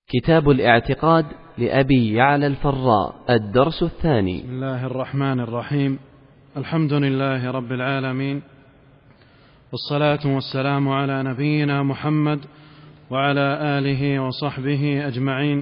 كتاب الاعتقاد لأبي يعلى الفراء، الدرس الثاني. بسم الله الرحمن الرحيم. الحمد لله رب العالمين، والصلاة والسلام على نبينا محمد وعلى آله وصحبه أجمعين.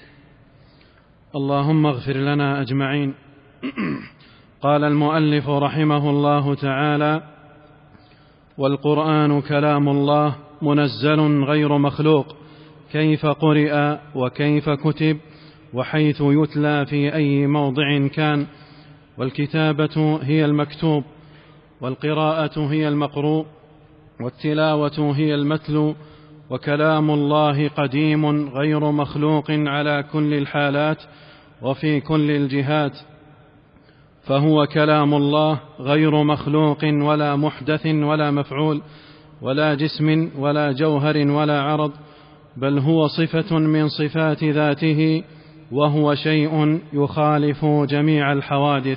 اللهم اغفر لنا أجمعين. قال المؤلف رحمه الله تعالى: والقرآن كلام الله منزل غير مخلوق، كيف قرئ وكيف كتب وحيث يتلى في أي موضع كان، والكتابة هي المكتوب، والقراءة هي المقروء، والتلاوة هي المتلو، وكلام الله قديم غير مخلوق على كل الحالات وفي كل الجهات، فهو كلام الله غير مخلوق ولا محدث ولا مفعول ولا جسم ولا جوهر ولا عرض، بل هو صفة من صفات ذاته، وهو شيء يخالف جميع الحوادث،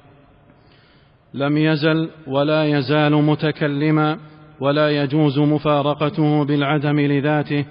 لم يزل ولا يزال متكلما، ولا يجوز مفارقته بالعدم لذاته،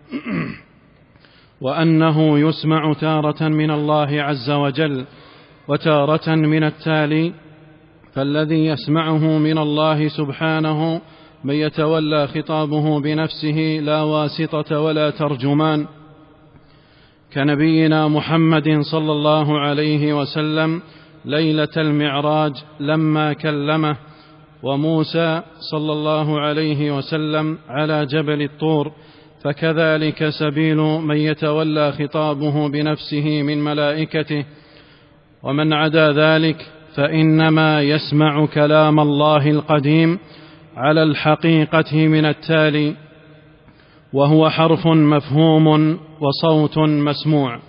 وأنه يسمع تارة من الله عز وجل وتارة من التالي، فالذي يسمعه من الله سبحانه من يتولى خطابه بنفسه لا واسطة ولا ترجمان، كنبينا محمد صلى الله عليه وسلم ليلة المعراج لما كلمه، وموسى صلى الله عليه وسلم على جبل الطور، فكذلك سبيل من يتولى خطابه بنفسه من ملائكته. ومن عدا ذلك فإنما يسمع كلام الله القديم على الحقيقة من التالي، وهو حرف مفهوم وصوت مسموع.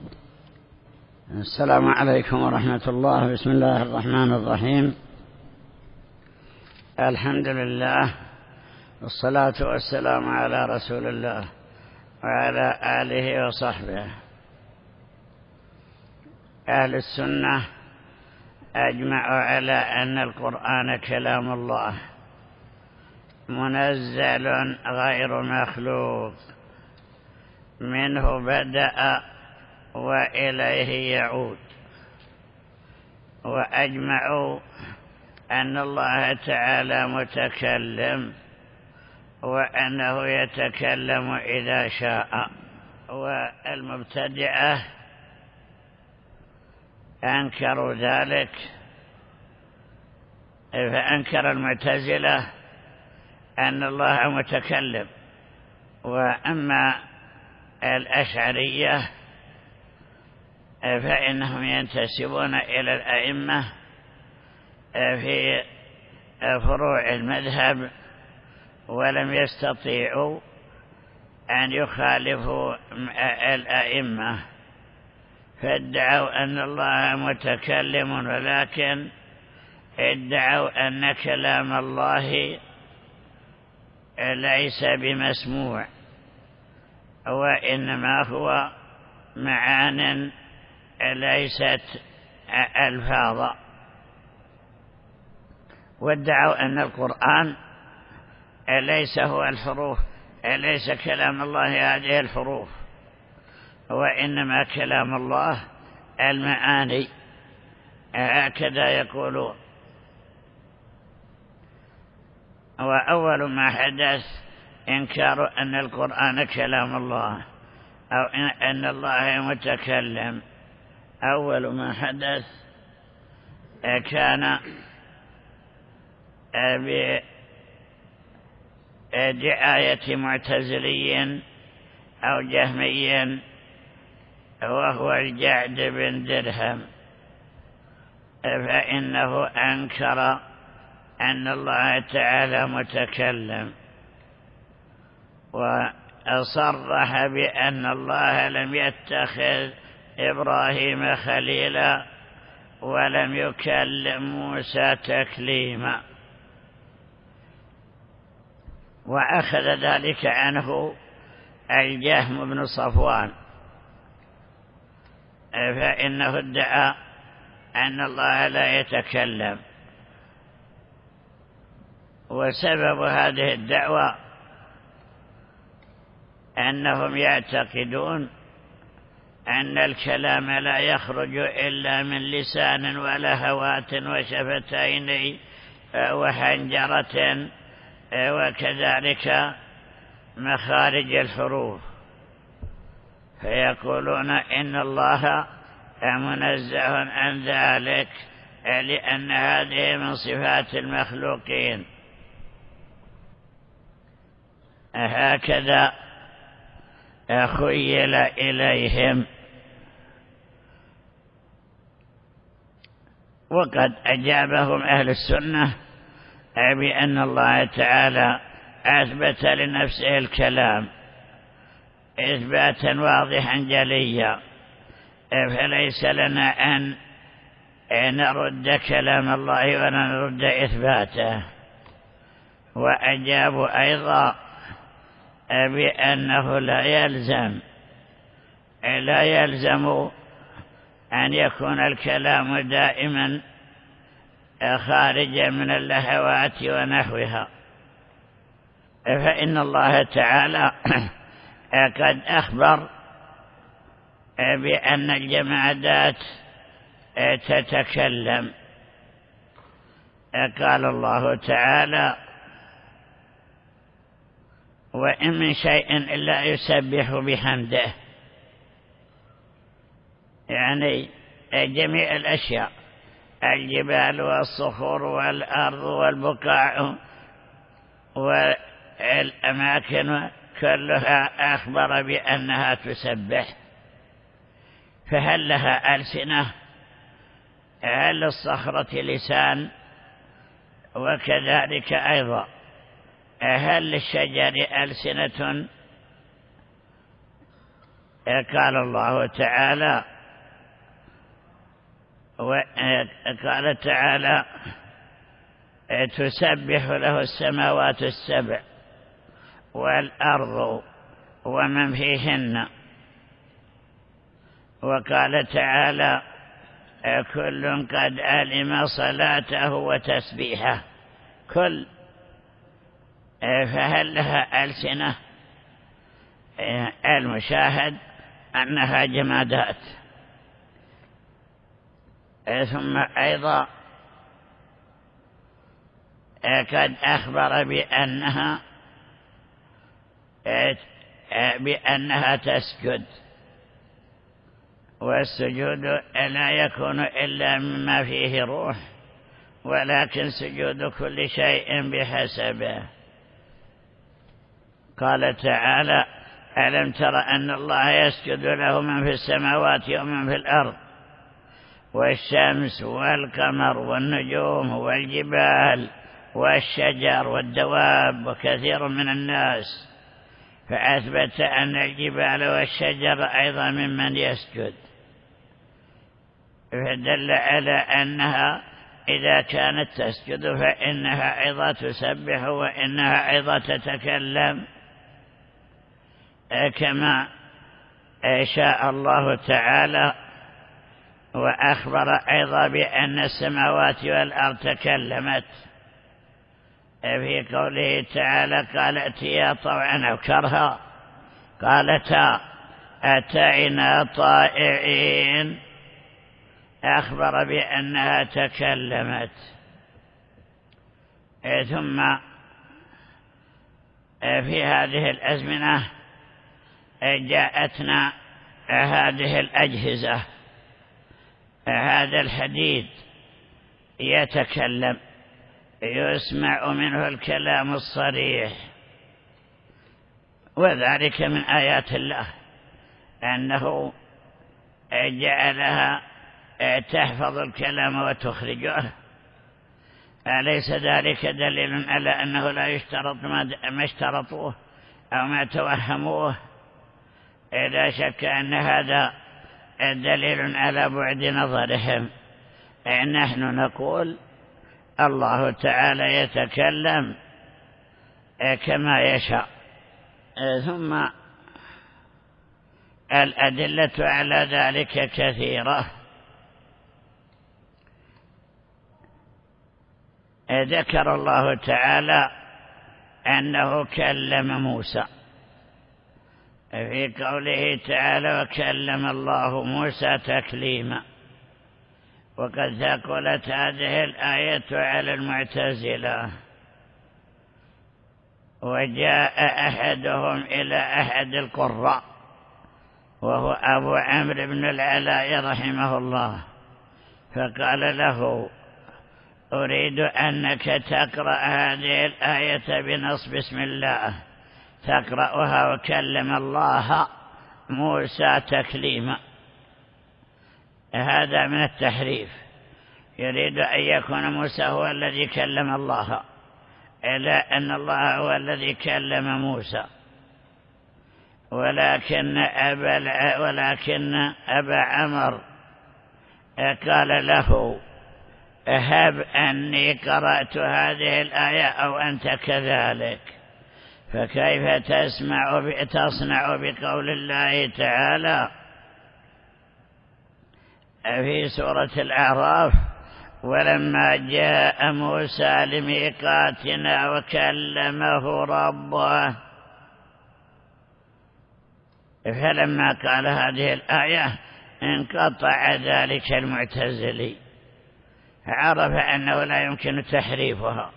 السلام عليكم ورحمة الله. بسم الله الرحمن الرحيم. الحمد لله، والصلاة والسلام على رسول الله وعلى آله وصحبه. أهل السنة أجمعوا على أن القرآن كلام الله منزل غير مخلوق، منه بدأ وإليه يعود. وأجمعوا أن الله تعالى متكلم، وأنه يتكلم إذا شاء. والمبتدعة أنكروا ذلك، فأنكر المعتزلة أن الله متكلم. وأما الأشعرية فإنهم ينتسبون إلى الأئمة في فروع المذهب، ولم يستطيعوا أن يخالفوا الأئمة، فادعوا أن الله متكلم، ولكن ادعوا أن كلام الله ليس بمسموع، وإنما هو معان ليست ألفاظا. وادعوا أن القرآن ليس هو الحروف، ليس كلام الله هذه الحروف، وإنما كلام الله المعاني، هكذا يقولون. وأول ما حدث إنكار أن القرآن كلام الله، أو أن الله متكلم. أول ما حدث كان بدعاية معتزلي أو جهمي، وهو الجعد بن درهم، فإنه أنكر أن الله تعالى متكلم، وصرح بأن الله لم يتخذ إبراهيم خليلا ولم يكلم موسى تكليما. وأخذ ذلك عنه الجهم بن صفوان، فإنه ادعى أن الله لا يتكلم. وسبب هذه الدعوة أنهم يعتقدون أن الكلام لا يخرج إلا من لسان ولهوات وشفتين وحنجرة وكذلك مخارج الحروف، فيقولون إن الله منزه عن ذلك لأن هذه من صفات المخلوقين. هكذا خيل إليهم. وقد أجابهم أهل السنة بأن الله تعالى أثبت لنفسه الكلام إثباتا واضحا جليا، فليس لنا أن نرد كلام الله ولا نرد إثباته. وأجابوا أيضا بأنه لا يلزم أن يكون الكلام دائما خارجا من اللهوات ونحوها، فإن الله تعالى قد أخبر بأن الجمادات تتكلم. قال الله تعالى: وإن من شيء إلا يسبح بحمده، يعني جميع الأشياء، الجبال والصخور والأرض والبقاع والأماكن كلها أخبر بأنها تسبح. فهل لها ألسنة؟ هل للصخرة لسان؟ وكذلك أيضا هل للشجر ألسنة؟ قال الله تعالى قال تعالى: تسبح له السماوات السبع والأرض ومن فيهن. وقال تعالى: كل قد علم صلاته وتسبيحه. كل. فهل لها ألسنة؟ المشاهد أنها جمادات. ثم أيضا قد أخبر بأنها تسجد، والسجود لا يكون إلا مما فيه روح، ولكن سجود كل شيء بحسبه. قال تعالى: ألم تر أن الله يسجد له من في السماوات ومن في الأرض، والشمس والقمر والنجوم والجبال والشجر والدواب وكثير من الناس. فأثبت أن الجبال والشجر أيضا ممن يسجد، فدل على أنها إذا كانت تسجد فإنها أيضا تسبح، وإنها أيضا تتكلم كما شاء الله تعالى. وأخبر أيضا بأن السماوات والأرض تكلمت في قوله تعالى: قال ائتيا طوعا أو كرها، قالتا أتينا طائعين. أخبر بأنها تكلمت. ثم في هذه الأزمنة جاءتنا هذه الأجهزة. هذا الحديد يتكلم، يسمع منه الكلام الصريح، وذلك من آيات الله أنه جعلها تحفظ الكلام وتخرجه. أليس ذلك دليل على أنه لا يشترط ما اشترطوه أو ما توهموه؟ لا شك أن هذا دليل على بعد نظرهم. نحن نقول الله تعالى يتكلم كما يشاء. ثم الأدلة على ذلك كثيرة. ذكر الله تعالى أنه كلم موسى، في قوله تعالى وكلم الله موسى تكليما. وقد ثقلت هذه الآية على المعتزلة، وجاء أحدهم إلى أحد القراء وهو أبو عمرو بن العلاء رحمه الله، فقال له أريد أنك تقرأ هذه الآية بنص بسم الله، تقرأها وكلم الله موسى تكليما. هذا من التحريف، يريد أن يكون موسى هو الذي كلم الله، إلا أن الله هو الذي كلم موسى. ولكن أبا عمرو قال له هب أني قرأت هذه الآية أو أنت كذلك، فكيف تصنع بقول الله تعالى في سورة الأعراف ولما جاء موسى لميقاتنا وكلمه ربه. فلما قال هذه الآية انقطع ذلك المعتزلي، عرف أنه لا يمكن تحريفها،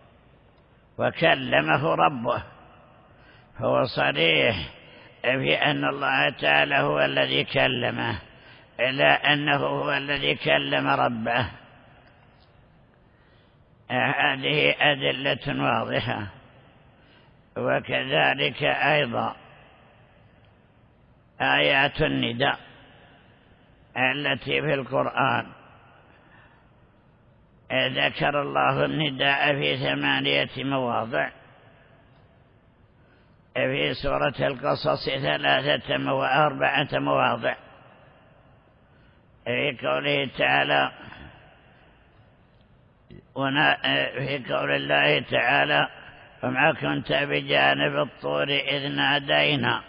وكلمه ربه، هو صريح في أن الله تعالى هو الذي كلمه، إلا أنه هو الذي كلم ربه. هذه أدلة واضحة. وكذلك أيضا آيات النداء التي في القرآن، ذكر الله النداء في 8 مواضع، في سورة القصص 4 مواضع، في قوله تعالى في قول الله تعالى وما كنت بجانب الطور إذ نادينا،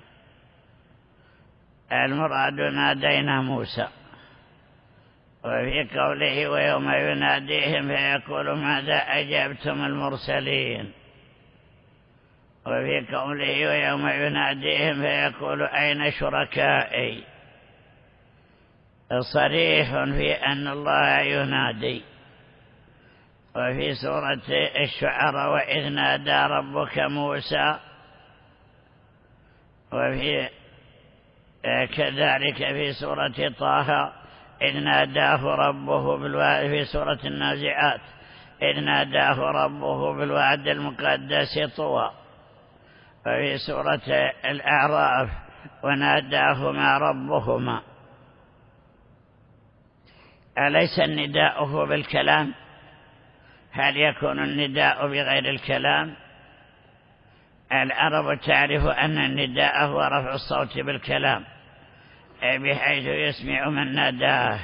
المراد نادينا موسى. وفي قوله ويوم يناديهم فيقول ماذا أجبتم المرسلين. وفي قوله ويوم يناديهم فيقول أين شركائي، صريح في أن الله ينادي. وفي سورة الشعراء وإذ نادى ربك موسى، وفي كذلك في سورة طه إذ ناداه ربه بالواد، في سورة النازعات إذ ناداه ربه بالوعد المقدس طوى، وفي سورة الأعراف وناداهما ربهما. أليس النداء هو بالكلام؟ هل يكون النداء بغير الكلام؟ العرب تعرف أن النداء هو رفع الصوت بالكلام، بحيث يسمع من ناداه.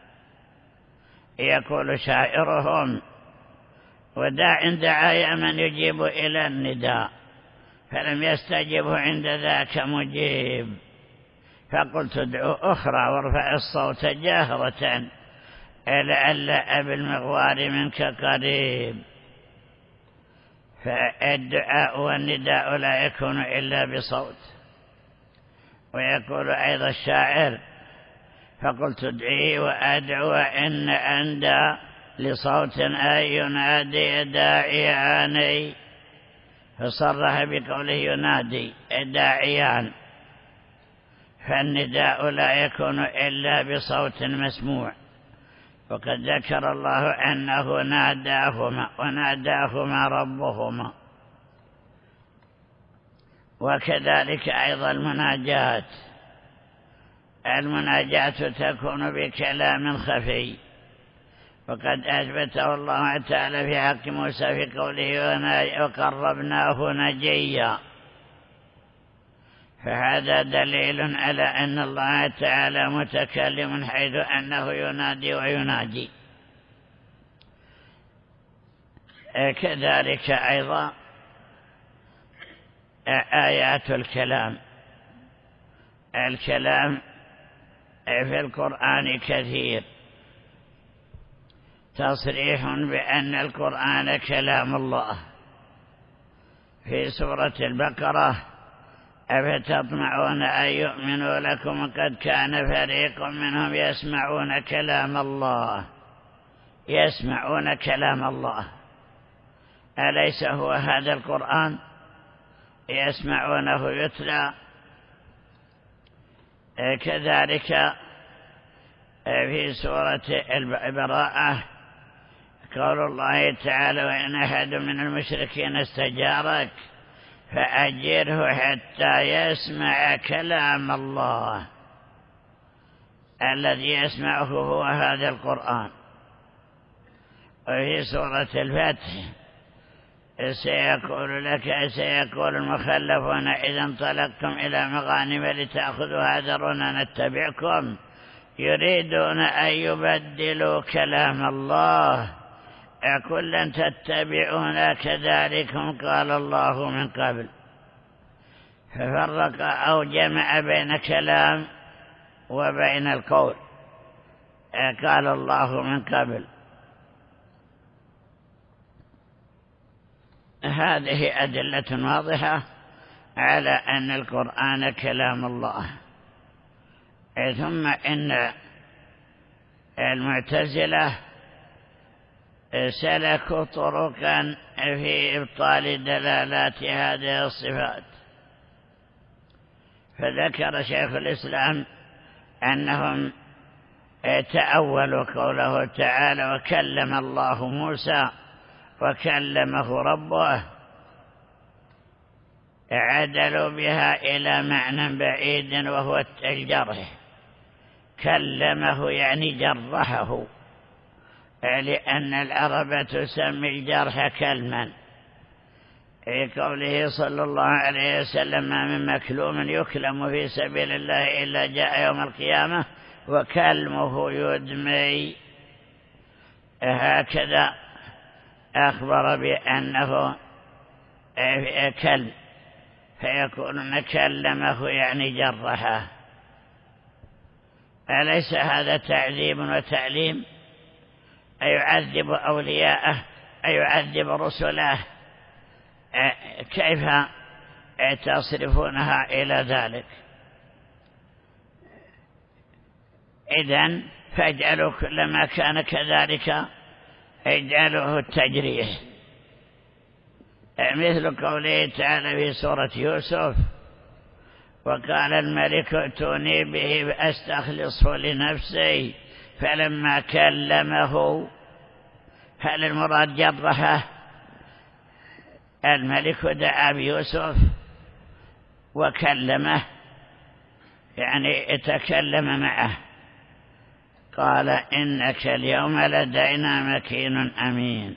يقول شاعرهم وداع دعايا من يجيب إلى النداء فلم يستجبه عند ذاك مجيب، فقلت ادعو أخرى وارفع الصوت جاهرة لعل أبي المغوار منك قريب. فالدعاء والنداء لا يكون إلا بصوت. ويقول أيضا الشاعر فقلت ادعي وأدعو إن أندى لصوت أن ينادي داعياني، فصرح بقوله ينادي داعيان. فالنداء لا يكون إلا بصوت مسموع. وقد ذكر الله أنه ناداهما وناداهما ربهما. وكذلك أيضا المناجات تكون بكلام خفي، وقد أثبته الله تعالى في حق موسى في قوله وقربناه نجيا. فهذا دليل على أن الله تعالى متكلم، حيث أنه ينادي ويناجي. كذلك أيضا آيات الكلام في القرآن كثير، تصريح بأن القرآن كلام الله. في سورة البقرة أفتطمعون أن يؤمنوا لكم قد كان فريق منهم يسمعون كلام الله. يسمعون كلام الله، أليس هو هذا القرآن؟ يسمعونه يتلى. كذلك في سورة البراءة قول الله تعالى: وإن أحد من المشركين استجارك فأجره حتى يسمع كلام الله. الذي يسمعه هو هذا القرآن. وفي سورة الفتح سيقول المخلفون إذا انطلقتم إلى مغانم لتأخذوها ذرونا نتبعكم يريدون أن يبدلوا كلام الله قل لن تتبعونا كذلكم قال الله من قبل. ففرق أو جمع بين كلام وبين القول. قال الله من قبل. هذه أدلة واضحة على أن القرآن كلام الله. ثم إن المعتزلة سلكوا طرقا في إبطال دلالات هذه الصفات. فذكر شيخ الإسلام أنهم تأولوا قوله تعالى: وكلم الله موسى وكلمه ربه، عدلوا بها إلى معنى بعيد وهو الجرح. كلمه يعني جرحه، لأن العرب تسمي الجرح كلما. في قوله صلى الله عليه وسلم: ما من مكلوم يكلم في سبيل الله إلا جاء يوم القيامة وكلمه يدمي. هكذا أخبر بأنه كلم، فيكون كلمه يعني جرحه. أليس هذا تعذيب وتعليم؟ أيعذب أولياءه؟ أيعذب رسله؟ كيف تصرفونها إلى ذلك؟ إذن فاجعلوا كل ما كان كذلك اجعلوه التجريح. مثل قوله تعالى في سورة يوسف: وقال الملك ائتوني به أستخلصه لنفسي فلما كلمه. هل المراد جرحه؟ الملك دعا بيوسف وكلمه، يعني تكلم معه. قال: إنك اليوم لدينا مكين أمين.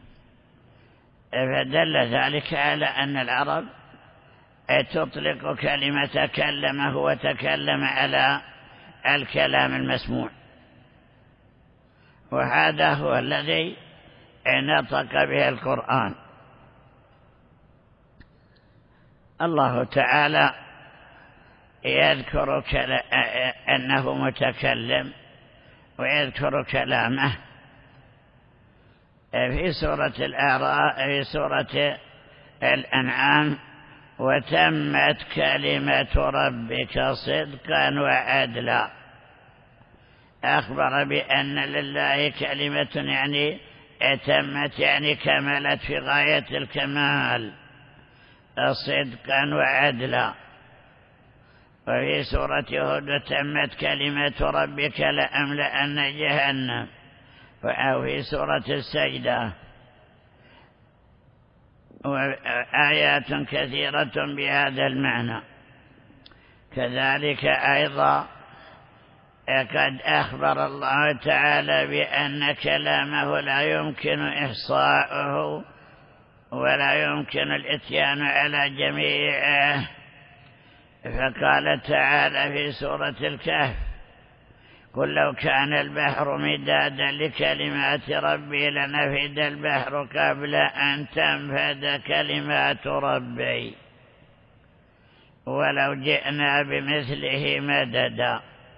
فدل ذلك على أن العرب تطلق كلمة كلمه وتكلم على الكلام المسموع، وهذا هو الذي نطق به القرآن. الله تعالى يذكر أنه متكلم ويذكر كلامه في سورة الأعراف، في سورة الأنعام: وتمت كلمة ربك صدقا وعدلا. أخبر بأن لله كلمة يعني تمت، يعني كملت في غاية الكمال، صدقا وعدلا. وفي سورة هود: تمت كلمة ربك لأملأن جهنم. أو في سورة السجدة. وآيات كثيرة بهذا المعنى. كذلك أيضا قد أخبر الله تعالى بأن كلامه لا يمكن إحصاؤه ولا يمكن الإتيان على جميعه. فقال تعالى في سورة الكهف: قل لو كان البحر مدادا لكلمات ربي لنفد البحر قبل أن تنفد كلمات ربي ولو جئنا بمثله مددا.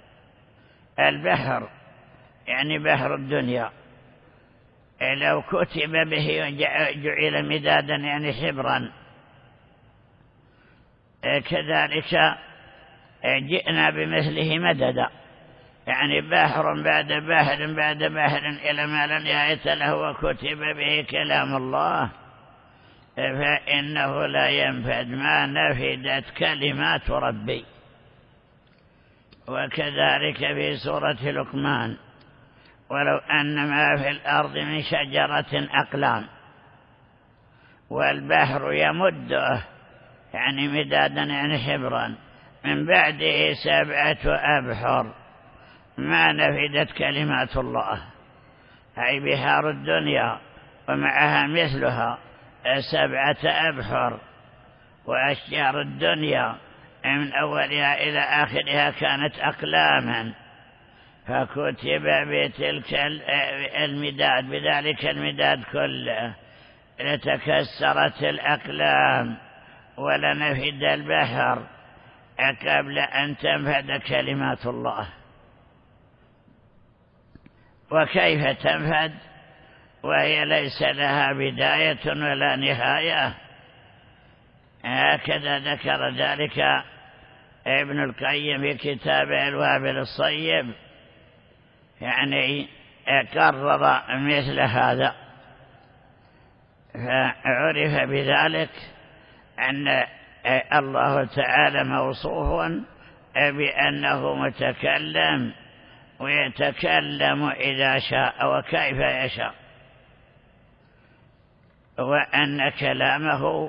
البحر يعني بحر الدنيا لو كتب به جعل مدادا يعني حبرا كذلك جئنا بمثله مددا، يعني بحر بعد بحر بعد بحر إلى ما لا نهاية له وكتب به كلام الله، فإنه لا ينفد ما نفدت كلمات ربي. وكذلك في سورة لقمان: ولو أن ما في الأرض من شجرة أقلام والبحر يمده، يعني مدادا يعني حبرا، من بعده 7 أبحر ما نفدت كلمات الله، أي بحار الدنيا ومعها مثلها 7 أبحر، وأشجار الدنيا من أولها إلى آخرها كانت أقلاما، فكتب بتلك المداد بذلك المداد كله لتكسرت الأقلام ولنفد البحر قبل أن تنفد كلمات الله. وكيف تنفد وهي ليس لها بداية ولا نهاية؟ هكذا ذكر ذلك ابن القيم في كتابه الوابل الصيب، يعني قرر مثل هذا، فعرف بذلك أن الله تعالى موصوف بأنه متكلم، ويتكلم إذا شاء وكيف يشاء، وأن كلامه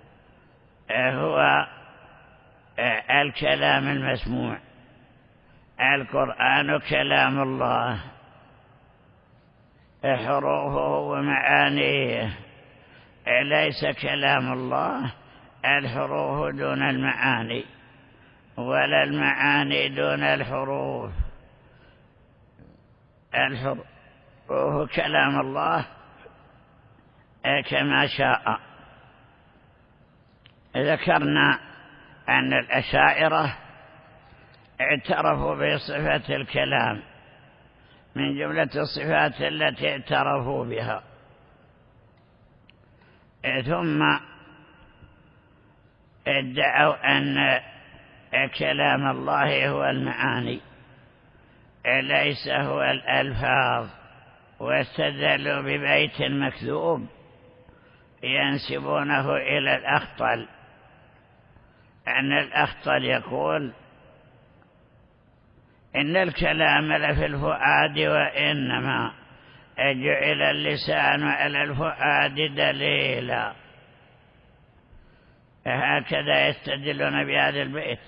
هو الكلام المسموع. القرآن كلام الله، حروفه ومعانيه، ليس كلام الله الحروف دون المعاني ولا المعاني دون الحروف. الحروف كلام الله كما شاء. ذكرنا أن الأشاعرة اعترفوا بصفة الكلام من جملة الصفات التي اعترفوا بها، ثم ادعوا أن كلام الله هو المعاني ليس هو الألفاظ، واستدلوا ببيت مكذوب ينسبونه إلى الأخطل، أن الأخطل يقول: إن الكلام لفي الفؤاد وإنما جعل اللسان على الفؤاد دليلا. هكذا يستدلون بهذا البيت،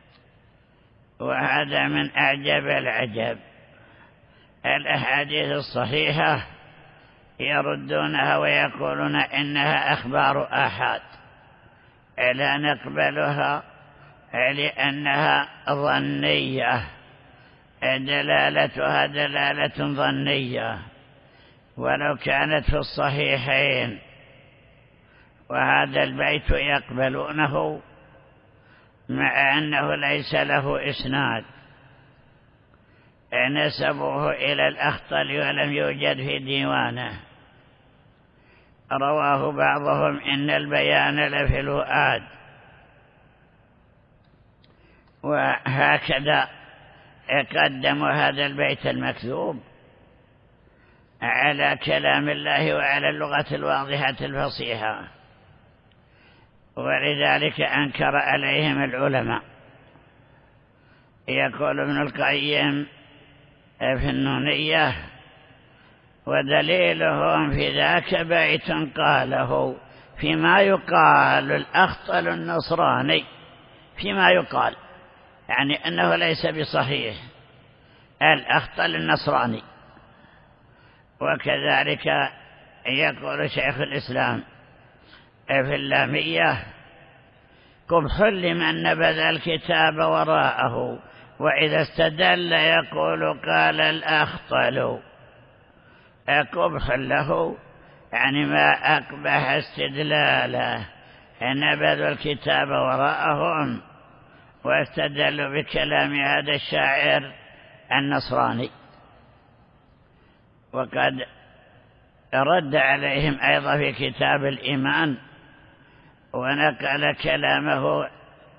وهذا من أعجب العجب. الأحاديث الصحيحة يردونها ويقولون إنها أخبار آحاد، لا نقبلها لأنها ظنية، دلالتها دلالة ظنية ولو كانت في الصحيحين. وهذا البيت يقبلونه مع أنه ليس له إسناد، نسبوه إلى الأخطل ولم يوجد في ديوانه. رواه بعضهم: إن البيان لفي الفؤاد. وهكذا قدموا هذا البيت المكذوب على كلام الله وعلى اللغة الواضحة الفصيحة، ولذلك أنكر عليهم العلماء. يقول ابن القيم في النونية: ودليلهم في ذاك بيت قاله فيما يقال الأخطل النصراني. فيما يقال يعني أنه ليس بصحيح، الأخطل النصراني. وكذلك يقول شيخ الإسلام في اللامية: قبح لمن نبذ الكتاب وراءه، وإذا استدل يقول قال الأخطل. قبح له يعني ما أقبح استدلاله، نبذوا الكتاب وراءهم واستدلوا بكلام هذا الشاعر النصراني. وقد رد عليهم أيضا في كتاب الإيمان، ونقل كلامه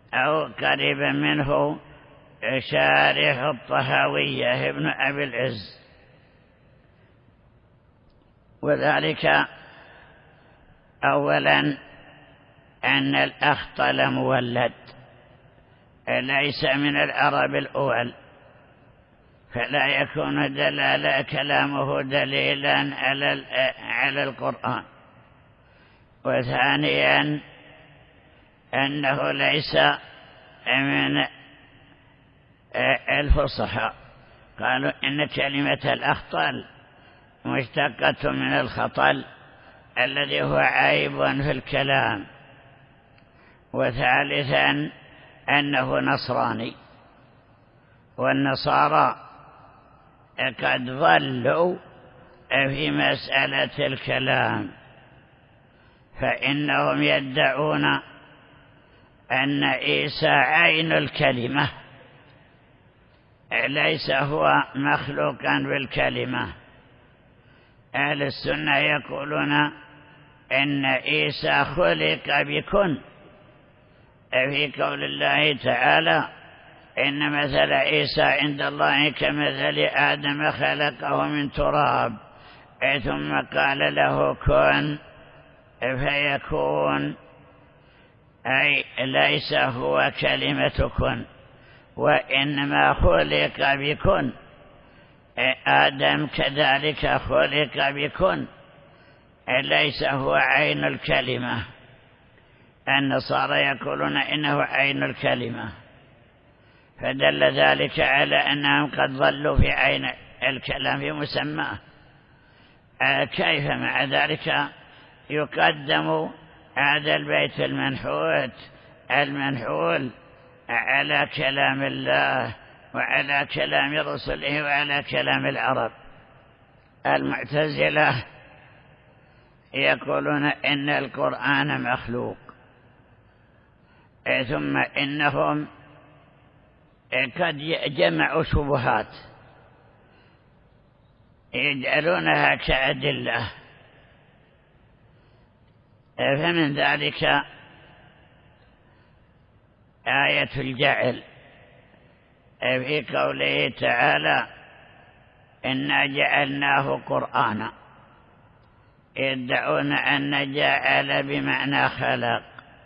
أو قريبا منه شارح الطهاوية ابن أبي العز. وذلك أولا أن الأخطل مولد ليس من العرب الأول، فلا يكون كلامه دليلا على القرآن. وثانيا أنه ليس من الفصحى، قالوا إن كلمة الأخطل مشتقة من الخطل الذي هو عيب في الكلام. وثالثا أنه نصراني، والنصارى قد ضلوا في مسألة الكلام، فإنهم يدعون أن عيسى عين الكلمة، ليس هو مخلوقا بالكلمة. أهل السنة يقولون إن عيسى خلق بكن، في قول الله تعالى إن مثل عيسى عند الله كمثل آدم خلقه من تراب ثم قال له كن فيكون، أي ليس هو كلمة كن، وإنما خلق بكن. آدم كذلك خلق بكن، ليس هو عين الكلمة. النصارى يقولون إنه عين الكلمة، فدل ذلك على أنهم قد ضلوا في عين الكلام في مسماه. كيف مع ذلك يقدم هذا البيت المنحول على كلام الله وعلى كلام رسله وعلى كلام العرب؟ المعتزلة يقولون إن القرآن مخلوق، ثم إنهم قد جمعوا شبهات يجعلونها كأدلة. فمن ذلك آية الجعل في قوله تعالى إنا جعلناه قرآنا، يدعون أن جعل بمعنى خلق.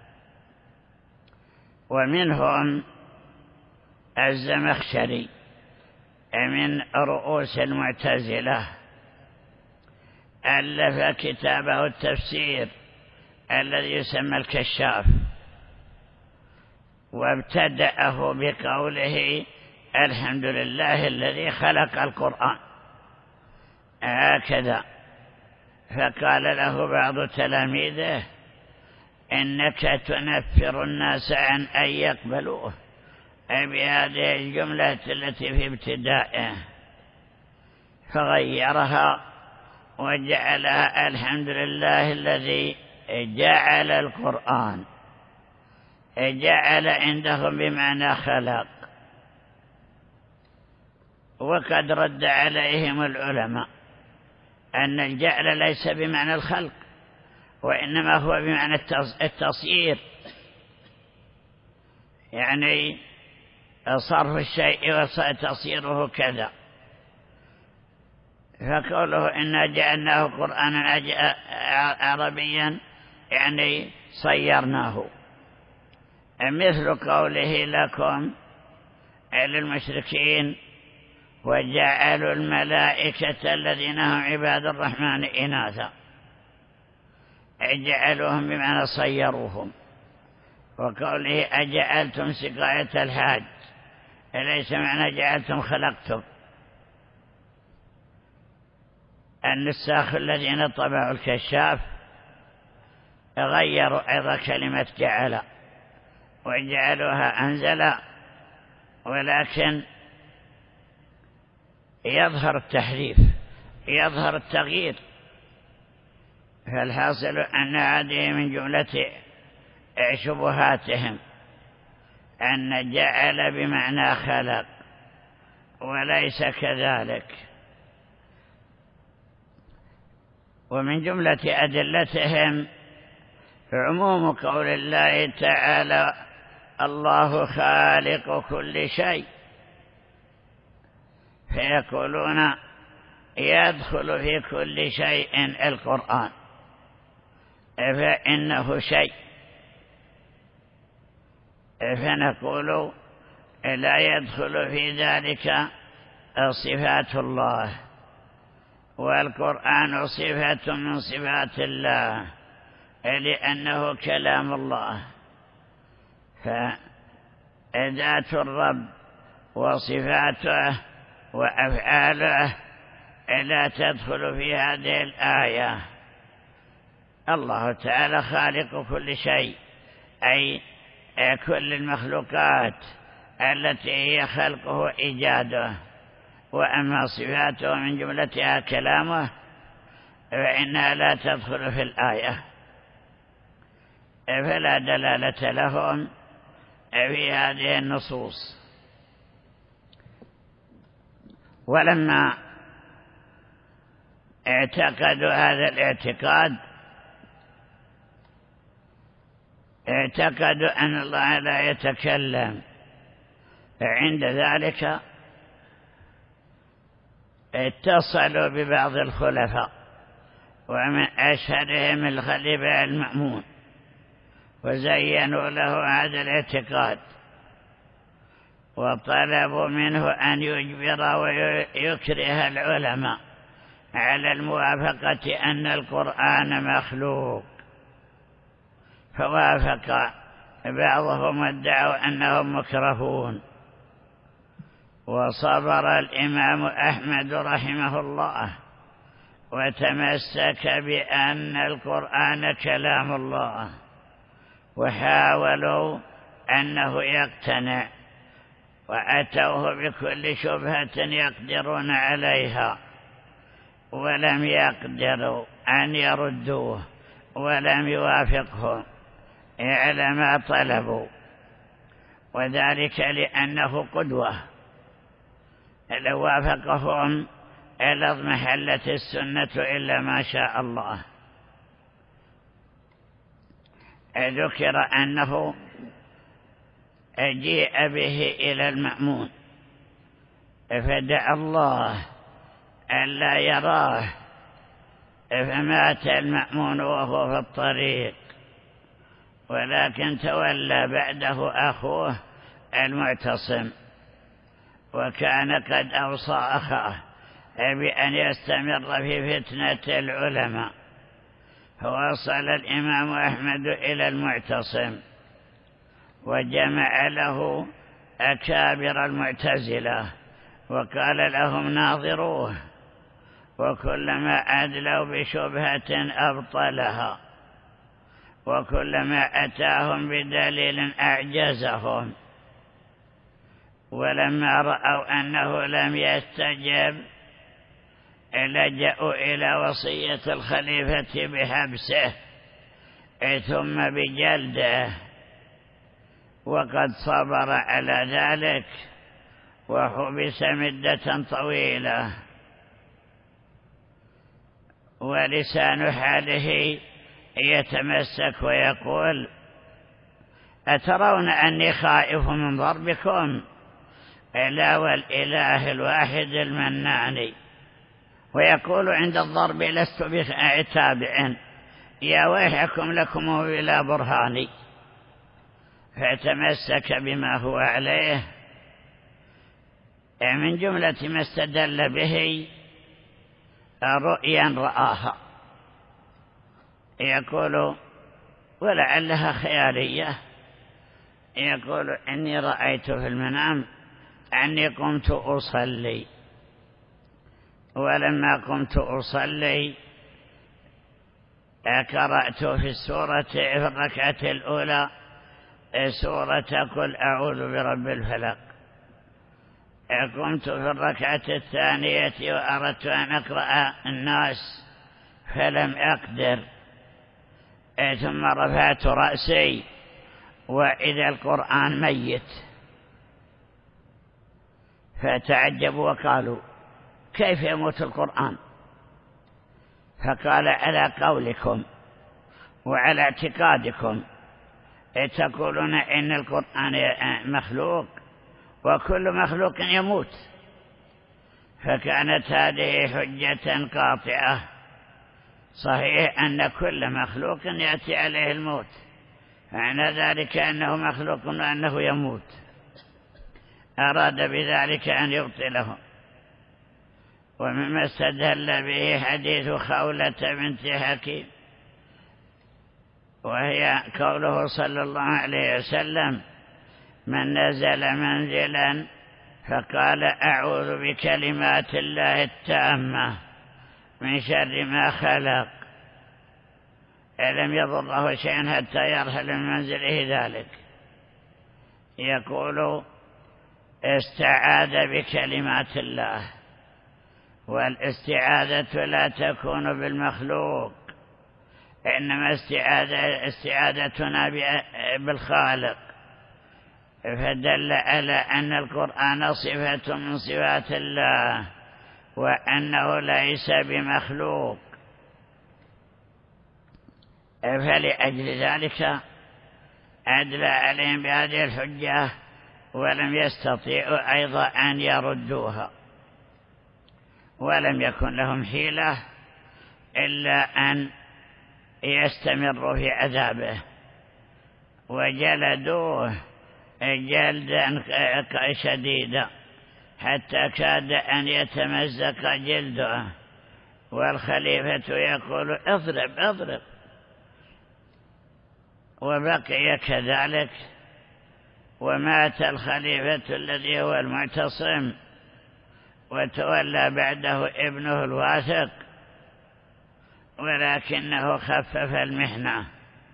ومنهم الزمخشري من رؤوس المعتزلة، ألف كتابه التفسير الذي يسمى الكشاف، وابتدأه بقوله الحمد لله الذي خلق القرآن، هكذا. فقال له بعض تلاميذه إنك تنفر الناس عن أن يقبلوه بهذه الجملة التي في ابتدائه، فغيرها وجعلها الحمد لله الذي جعل القرآن، جعل عندهم بمعنى خلق. وقد رد عليهم العلماء أن الجعل ليس بمعنى الخلق، وإنما هو بمعنى التصيير، يعني صرف الشيء وتصيره كذا. فقوله إنا جعلناه قرآنا عربيا يعني صيرناه، مثل قوله لكم للمشركين وجعلوا الملائكة الذين هم عباد الرحمن إناثا، جعلوهم بمعنى صيروهم. وقوله أجعلتم سقاية الحاج، ليس معنى جعلتم خلقتم. النساخ الذين طبعوا الكشاف غيروا أيضا كلمة جعل وجعلوها أنزل، ولكن يظهر التحريف، يظهر التغيير. فالحاصل أن هذه من جملة شبهاتهم أن جعل بمعنى خلق، وليس كذلك. ومن جملة أدلتهم عموم قول الله تعالى الله خالق كل شيء، فيقولون يدخل في كل شيء القرآن فإنه شيء، فنقول لا يدخل في ذلك صفات الله، والقرآن صفة من صفات الله لأنه كلام الله، فذات الرب وصفاته وأفعاله لا تدخل في هذه الآية. الله تعالى خالق كل شيء، أي كل المخلوقات التي هي خلقه إيجاده، وأما صفاته من جملتها كلامه فإنها لا تدخل في الآية، فلا دلالة لهم في هذه النصوص. ولما اعتقدوا هذا الاعتقاد اعتقدوا أن الله لا يتكلم، عند ذلك اتصلوا ببعض الخلفاء، ومن أشهرهم الخليفة المأمون، وزينوا له هذا الاعتقاد، وطلبوا منه أن يجبر ويكره العلماء على الموافقة أن القرآن مخلوق، فوافق بعضهم وادعوا أنهم مكرهون. وصبر الإمام أحمد رحمه الله وتمسك بأن القرآن كلام الله، وحاولوا أنه يقتنع، وأتوه بكل شبهة يقدرون عليها، ولم يقدروا أن يردوه ولم يوافقهم على ما طلبوا، وذلك لأنه قدوة، لو وافقهم لاضمحلت السنة إلا ما شاء الله. ذكر أنه جيء به إلى المأمون فدعا الله ألا يراه، فمات المأمون وهو في الطريق، ولكن تولى بعده أخوه المعتصم، وكان قد أوصى أخاه بأن يستمر في فتنة العلماء، فوصل الإمام أحمد إلى المعتصم وجمع له أكابر المعتزلة وقال لهم ناظروه، وكلما أدلوا بشبهة أبطلها، وكلما أتاهم بدليل أعجزهم. ولما رأوا أنه لم يستجب لجأوا إلى وصية الخليفة بحبسه ثم بجلده، وقد صبر على ذلك وحبس مدة طويلة. ولسان حاله يتمسك ويقول: أترون أني خائف من ضربكم؟ لا والإله الواحد المنان. ويقول عند الضرب: لست بتابع، يا ويحكم لكم بلا برهان. فتمسك بما هو عليه من جملة ما استدل به رؤيا رآها، يقول ولعلها خيالية، يقول: إني رأيت في المنام أني قمت أصلي، ولما قمت أصلي قرأت في الركعة الأولى سورة قل أعوذ برب الفلق. قمت في الركعة الثانية وأردت أن أقرأ الناس فلم أقدر، ثم رفعت رأسي وإذا القرآن ميت، فتعجبوا وقالوا: كيف يموت القرآن؟ فقال: على قولكم وعلى اعتقادكم تقولون إن القرآن مخلوق وكل مخلوق يموت، فكانت هذه حجة قاطعة. صحيح أن كل مخلوق يأتي عليه الموت، معنى ذلك أنه مخلوق وأنه يموت، أراد بذلك أن يبطله. ومما استدل به حديث خولة بنت حكيم، وهي قوله صلى الله عليه وسلم: من نزل منزلا فقال أعوذ بكلمات الله التامة من شر ما خلق، لم يضره شيء حتى يرحل من منزله ذلك. يقول استعاذ بكلمات الله، والاستعاذة لا تكون بالمخلوق، إنما استعاذتنا بالخالق. فدل على أن القرآن صفة من صفات الله وأنه ليس بمخلوق. فلأجل ذلك أدلى عليهم بهذه الحجة، ولم يستطيعوا أيضا أن يردوها، ولم يكن لهم حيلة إلا أن يستمروا في عذابه، وجلدوه جلدا شديدا حتى كاد أن يتمزق جلده، والخليفة يقول اضرب اضرب، وبقي كذلك. ومات الخليفة الذي هو المعتصم، وتولى بعده ابنه الواثق، ولكنه خفف المحنة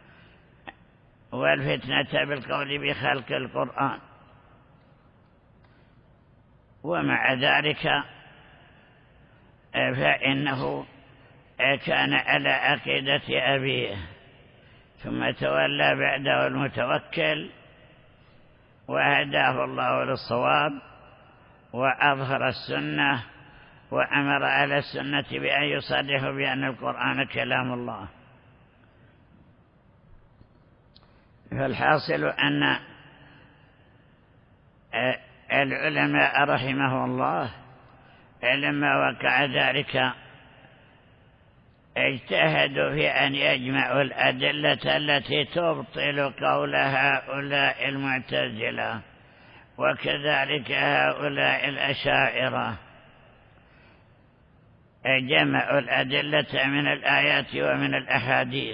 والفتنة بالقول بخلق القرآن. ومع ذلك فإنه كان على عقيدة أبيه، ثم تولى بعده المتوكل، وهداه الله للصواب، وأظهر السنة، وأمر على السنة بأن يصرحوا بأن القرآن كلام الله. فالحاصل أن العلماء رحمه الله لما وقع ذلك اجتهدوا في أن يجمعوا الأدلة التي تبطل قول هؤلاء المعتزلة وكذلك هؤلاء الأشاعرة. جمعوا الأدلة من الآيات ومن الأحاديث.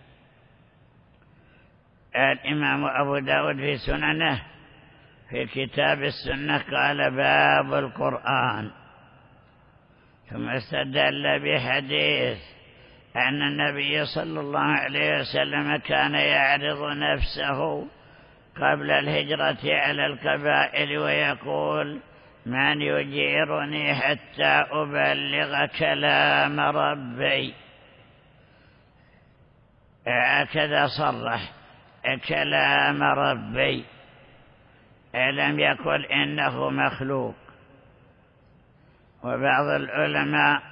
الإمام أبو داود في سننه في كتاب السنة قال باب القرآن، ثم استدل بحديث أن النبي صلى الله عليه وسلم كان يعرض نفسه قبل الهجرة على القبائل ويقول من يجيرني حتى أبلغ كلام ربي. هكذا صرح كلام ربي، لم يقل إنه مخلوق. وبعض العلماء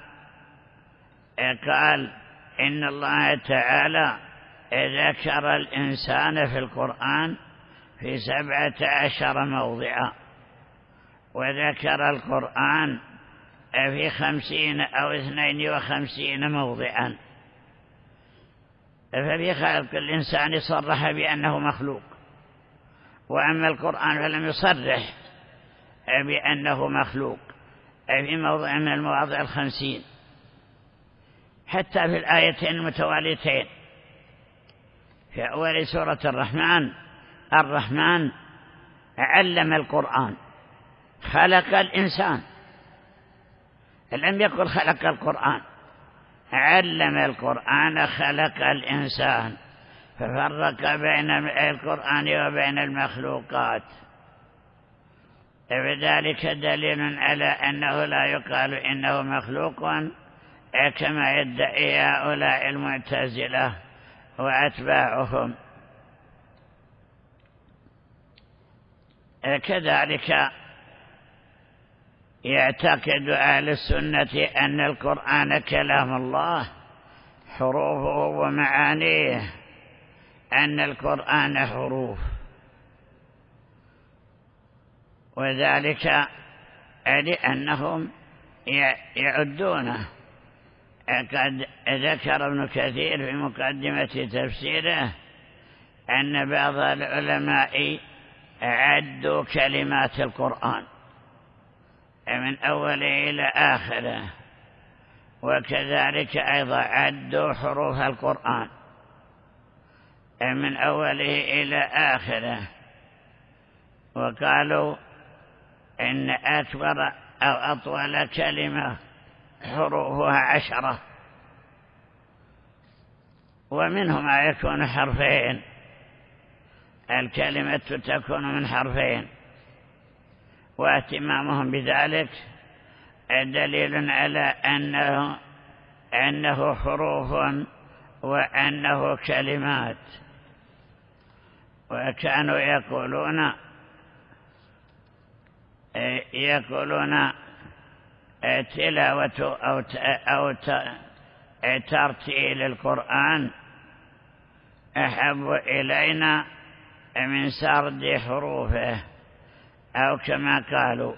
قال إن الله تعالى ذكر الإنسان في القرآن في 17 موضعا، وذكر القرآن في 50 أو 52 موضعا. ففي خلق الإنسان صرح بأنه مخلوق، وأما القرآن فلم يصرح بأنه مخلوق في موضع من المواضع 50. حتى في الآيتين المتواليتين في أول سورة الرحمن علم القرآن، خلق الإنسان، لم يقل خلق القرآن، علم القرآن خلق الإنسان، ففرق بين القرآن وبين المخلوقات. فذلك دليل على أنه لا يقال إنه مخلوق كما يدعي هؤلاء المعتزلة وأتباعهم. كذلك يعتقد أهل السنة أن القرآن كلام الله، حروفه ومعانيه أن القرآن حروف، وذلك لأنهم يعدونه. قد ذكر ابن كثير في مقدمة تفسيره أن بعض العلماء عدوا كلمات القرآن من أوله إلى آخره، وكذلك أيضا عدوا حروف القرآن من أوله إلى آخره، وقالوا إن أكبر أو أطول كلمة حروفها 10، ومنهم ما يكون حرفين، الكلمة تكون من حرفين، واهتمامهم بذلك دليل على أنه حروف وأنه كلمات. وكانوا يقولون تلاوة أو ترتيل القرآن أحب إلينا من سرد حروفه، أو كما قالوا.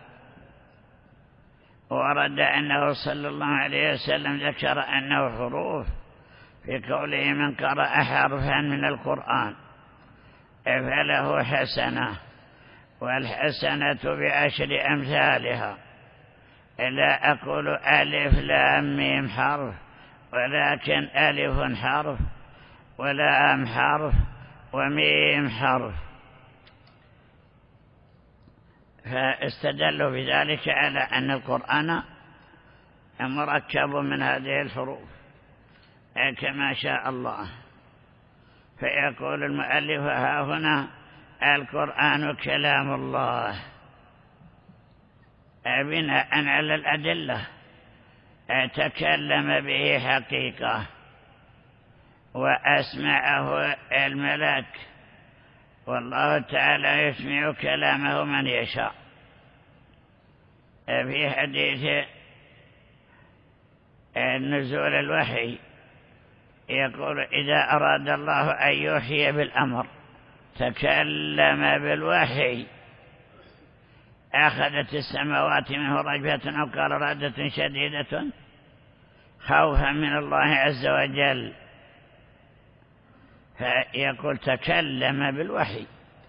ورد أنه صلى الله عليه وسلم ذكر أنه حروف في قوله من قرأ حرفا من القرآن فله حسنة، والحسنة ب10 أمثالها. لا أقول ألف لام ميم حرف، ولكن ألف حرف ولام حرف وميم حرف. فاستدلوا بذلك على أن القرآن مركب من هذه الحروف كما شاء الله. فيقول المؤلف ها هنا القرآن كلام الله بناء على الأدلة، تكلم به حقيقة وأسمعه الملك، والله تعالى يسمع كلامه من يشاء. في حديث نزول الوحي يقول إذا أراد الله أن يوحي بالأمر تكلم بالوحي أخذت السماوات منه رجفة أو قال رعدة شديدة خوفا من الله عز وجل. فيقول تكلم بالوحي،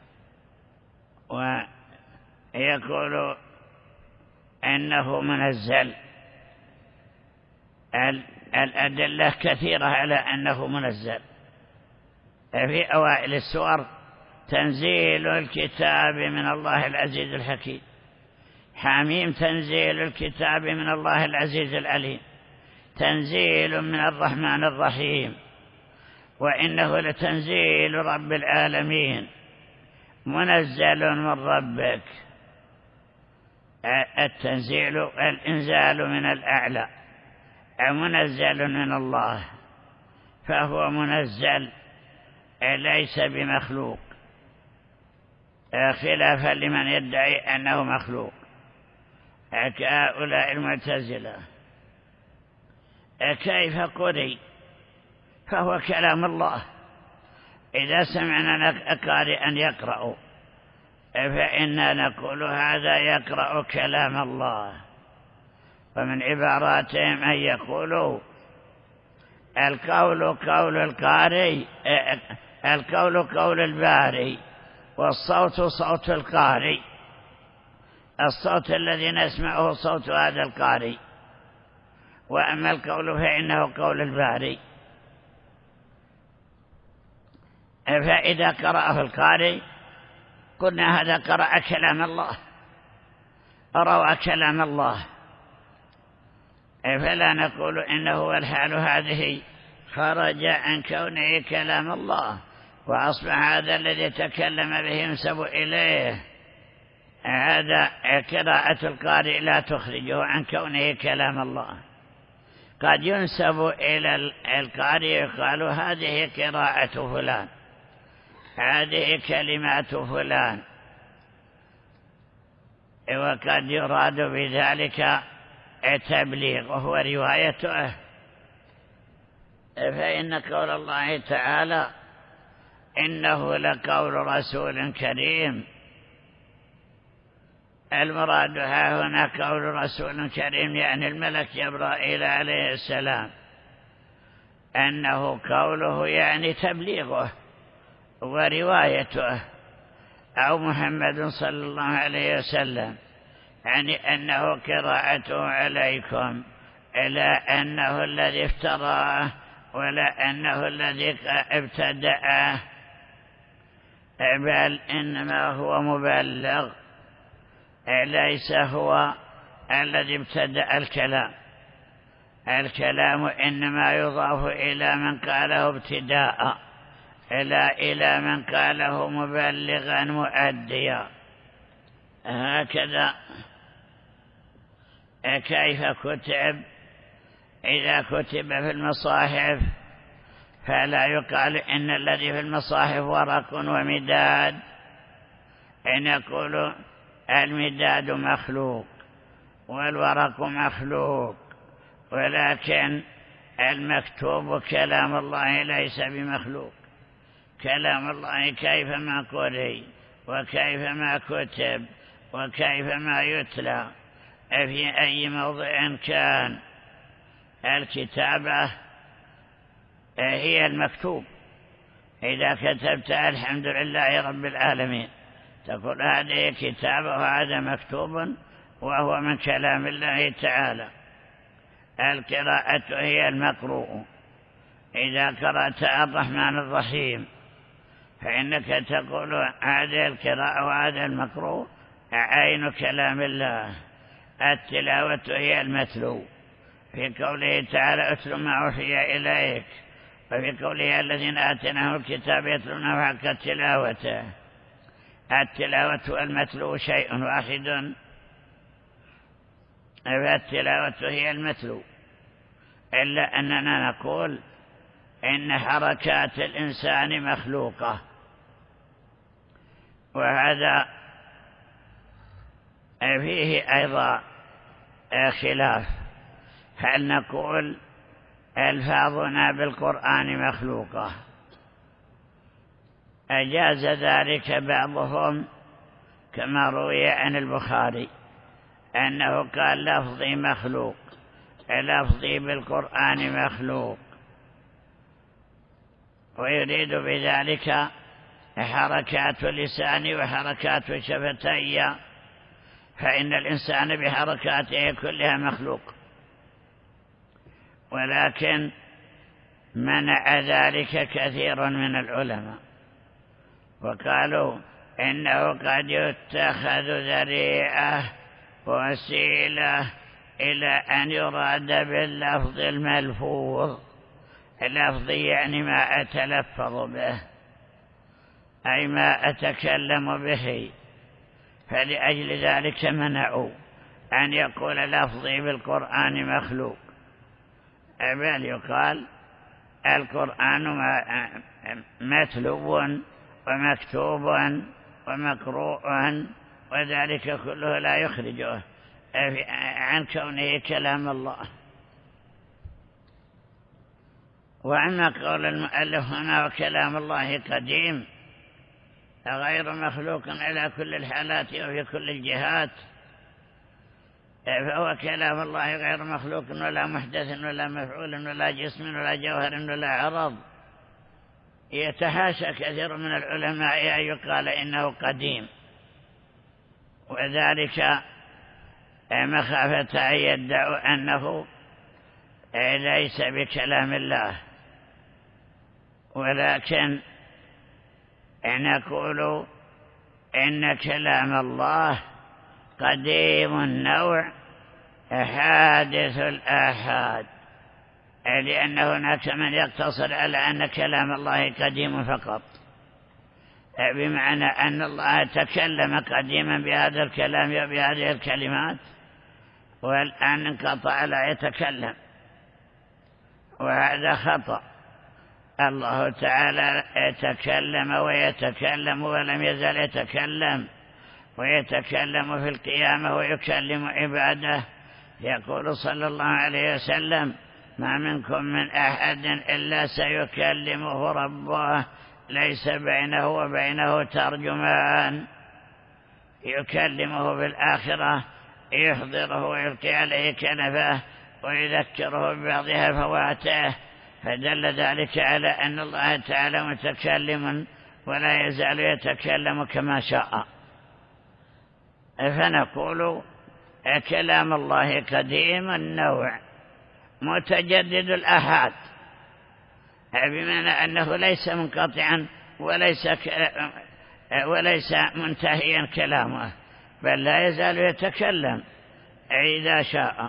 ويقول أنه منزل. الأدلة كثيرة على أنه منزل. في أوائل السور تنزيل الكتاب من الله العزيز الحكيم، حميم تنزيل الكتاب من الله العزيز العليم، تنزيل من الرحمن الرحيم، وإنه لتنزيل رب العالمين منزل من ربك. التنزيل الإنزال من الأعلى، منزل من الله، فهو منزل ليس بمخلوق، خلافا لمن يدعي أنه مخلوق كهؤلاء المعتزلة. كيف قرئ؟ فهو كلام الله. إذا سمعنا قارئا يقرأ فإننا نقول هذا يقرأ كلام الله. ومن عباراتهم أن يقولوا القول قول القارئ، القول قول الباري، والصوت صوت القارئ. الصوت الذي نسمعه صوت هذا القارئ، وأما القول فإنه قول الباري. فإذا قرأه القارئ قلنا هذا قرأ كلام الله، روى كلام الله، فلا نقول إنه الحال هذه خرج عن كونه كلام الله وأصبح هذا الذي تكلم به ينسب إليه. هذا قراءة القارئ لا تخرجه عن كونه كلام الله. قد ينسب إلى القارئ يقال هذه قراءة فلان، هذه كلمات فلان، وقد يراد بذلك تبليغ وهو روايته. فإن قول الله تعالى إنه لقول رسول كريم. المراد ها هنا قول رسول كريم يعني الملك جبرائيل عليه السلام، أنه قوله يعني تبليغه وروايته، أو محمد صلى الله عليه وسلم، يعني أنه قراءته عليكم، إلى أنه الذي افتراه ولا أنه الذي ابتدأه، بل إنما هو مبلغ، ليس هو الذي ابتدأ الكلام. الكلام إنما يضاف إلى من قاله ابتداء، إلى من قاله مبلغا مؤديا. هكذا كيف كتب؟ إذا كتب في المصاحف فلا يقال إن الذي في المصاحف ورق ومداد، إن يقول المداد مخلوق والورق مخلوق، ولكن المكتوب كلام الله ليس بمخلوق. كلام الله كيفما قرئ وكيفما كتب وكيفما يتلى في أي موضع كان، الكتابة هي المكتوب. إذا كتبت الحمد لله رب العالمين تقول هذه كتابة وهذا مكتوب، وهو من كلام الله تعالى. القراءة هي المقروء. إذا قرأت الرحمن الرحيم فإنك تقول هذه القراءة وهذا المقروء عين كلام الله. التلاوة هي المتلو، في قوله تعالى اتل ما أوحي إليك، وفي قوله الذين آتيناهم الكتاب يتلونه حق تلاوته. التلاوة والمتلو شيء واحد، فالتلاوة هي المتلو، إلا أننا نقول إن حركات الإنسان مخلوقة، وهذا فيه أيضا خلاف. هل نقول ألفاظنا بالقرآن مخلوقة؟ أجاز ذلك بعضهم، كما روي عن البخاري أنه قال لفظي مخلوق، لفظي بالقرآن مخلوق، ويريد بذلك حركات لساني وحركات شفتي، فإن الإنسان بحركاته كلها مخلوق. ولكن منع ذلك كثير من العلماء، وقالوا إنه قد يتخذ ذريعة وسيلة إلى أن يراد باللفظ الملفوظ. اللفظ يعني ما أتلفظ به، أي ما أتكلم به، فلأجل ذلك منعوا أن يقول لفظي بالقرآن مخلوق، بل يقال القرآن متلو ومكتوب ومقروء، وذلك كله لا يخرجه عن كونه كلام الله. وأما قول المؤلف هنا وكلام الله قديم غير مخلوق على كل الحالات وفي كل الجهات، فهو كلام الله غير مخلوق ولا محدث ولا مفعول ولا جسم ولا جوهر ولا عرض. يتحاشى كثير من العلماء أن يقال إنه قديم، وذلك مخافة أن يدعوا أنه ليس بكلام الله. ولكن نقول إن كلام الله قديم النوع حادث الآحاد، لأن هناك من يقتصر على أن كلام الله قديم فقط، بمعنى أن الله تكلم قديما بهذا الكلام وبهذه الكلمات، والآن انقطع لا يتكلم، وهذا خطأ. الله تعالى يتكلم ويتكلم ولم يزل يتكلم، ويتكلم في القيامة ويكلم عباده. يقول صلى الله عليه وسلم ما منكم من أحد إلا سيكلمه ربه ليس بينه وبينه ترجمان يكلمه بالآخرة، يحضره ويلقي عليه كنفه ويذكره ببعضها فواته، فدل ذلك على أن الله تعالى متكلم ولا يزال يتكلم كما شاء. فنقول كلام الله قديم النوع متجدد الآحاد، بمعنى أنه ليس منقطعا وليس منتهيا كلامه، بل لا يزال يتكلم إذا شاء.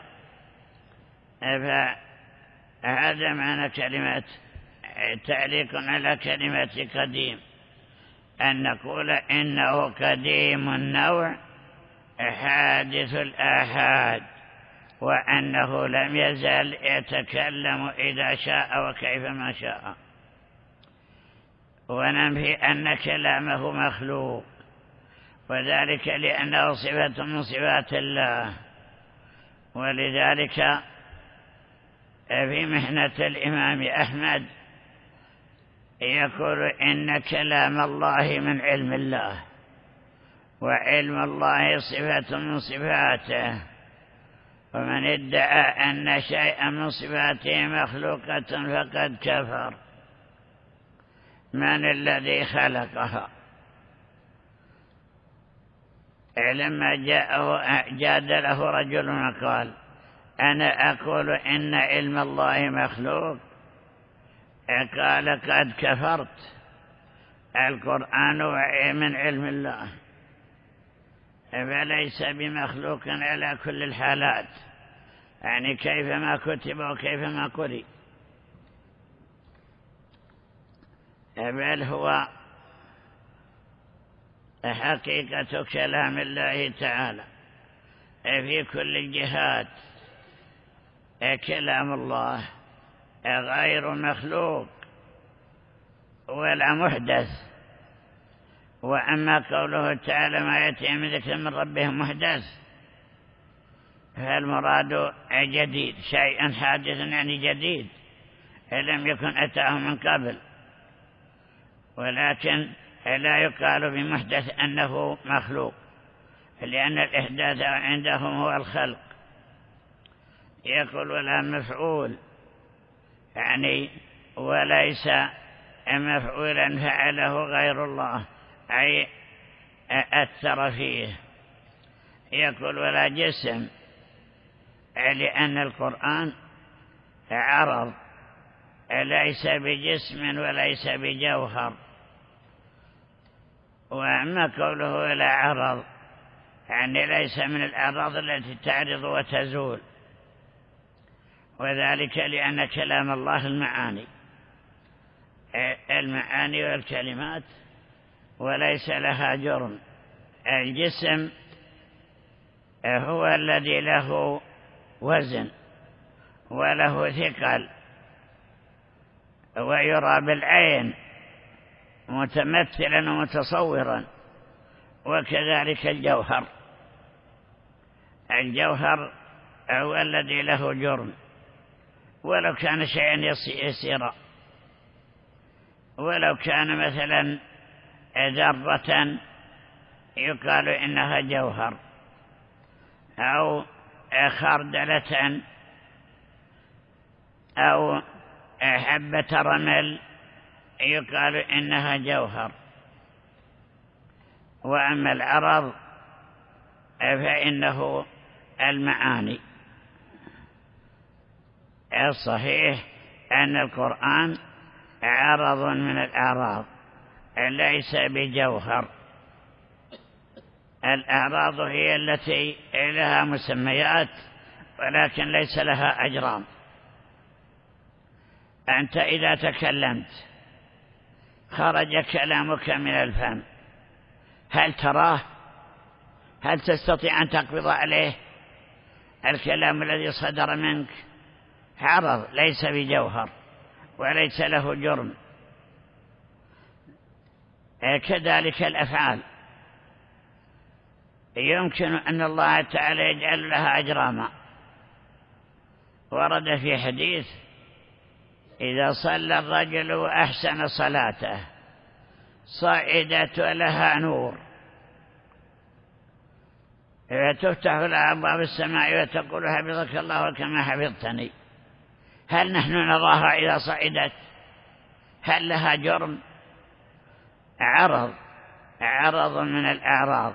فهذا معنى كلمة تعليق على كلمة قديم، أن نقول إنه قديم النوع حادث الآحاد، وأنه لم يزل يتكلم إذا شاء وكيفما شاء. وننفي أن كلامه مخلوق، وذلك لأنه صفة من صفات الله. ولذلك في محنة الإمام أحمد يقول إن كلام الله من علم الله، وعلم الله صفة من صفاته، ومن ادعى أن شيئا من صفاته مخلوقة فقد كفر. من الذي خلقها؟ لما جادله رجل وقال أنا أقول إن علم الله مخلوق، قال قد كفرت، القرآن من علم الله، فليس بمخلوق على كل الحالات، يعني كيفما كتب وكيفما قرئ، بل هو حقيقة كلام الله تعالى في كل الجهات. كلام الله غير مخلوق ولا محدث. وأما قوله تعالى ما يأتي من ذكر من ربهم محدث، فالمراد جديد، شيئا حادث يعني جديد لم يكن أتاه من قبل. ولكن لا يقال بمحدث أنه مخلوق، لأن الإحداث عندهم هو الخلق. يقول ولا مفعول، يعني وليس مفعولا فعله غير الله، أي أثر فيه. يقول ولا جسم، لأن القرآن عرض ليس بجسم وليس بجوهر. وأما قوله ولا عرض، يعني ليس من الأعراض التي تعرض وتزول، وذلك لأن كلام الله المعاني والكلمات، وليس لها جرم. الجسم هو الذي له وزن وله ثقل ويرى بالعين متمثلا ومتصورا، وكذلك الجوهر هو الذي له جرم، ولو كان شيئا يسيرا، ولو كان مثلا ذرة يقال إنها جوهر، أو خردلة أو حبة رمل يقال إنها جوهر. وأما العرض فإنه المعاني. الصحيح أن القرآن عرض من الأعراض ليس بجوهر. الأعراض هي التي لها مسميات ولكن ليس لها أجرام. أنت إذا تكلمت خرج كلامك من الفم، هل تراه؟ هل تستطيع أن تقبض عليه؟ الكلام الذي صدر منك عرض ليس بجوهر وليس له جرم. كذلك الأفعال يمكن أن الله تعالى يجعل لها أجراما. ورد في حديث إذا صلى الرجل وأحسن صلاته صعدت ولها نور، تفتح لها أبواب السماء وتقول حفظك الله كما حفظتني. هل نحن نراها إذا صعدت؟ هل لها جرم؟ عرض من الأعراض.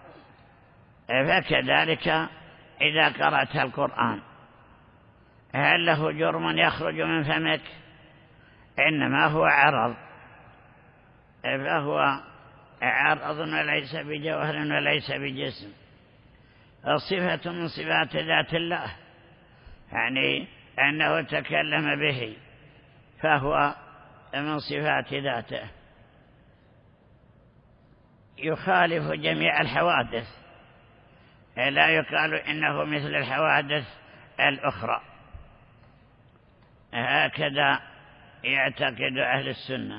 فكذلك إذا قرأت القرآن هل له جرم يخرج من فمك؟ إنما هو عرض، فهو عرض وليس بجوهر وليس بجسم. الصفة من صفات ذات الله، يعني أنه تكلم به، فهو من صفات ذاته. يخالف جميع الحوادث، لا يقال إنه مثل الحوادث الأخرى. هكذا يعتقد أهل السنة.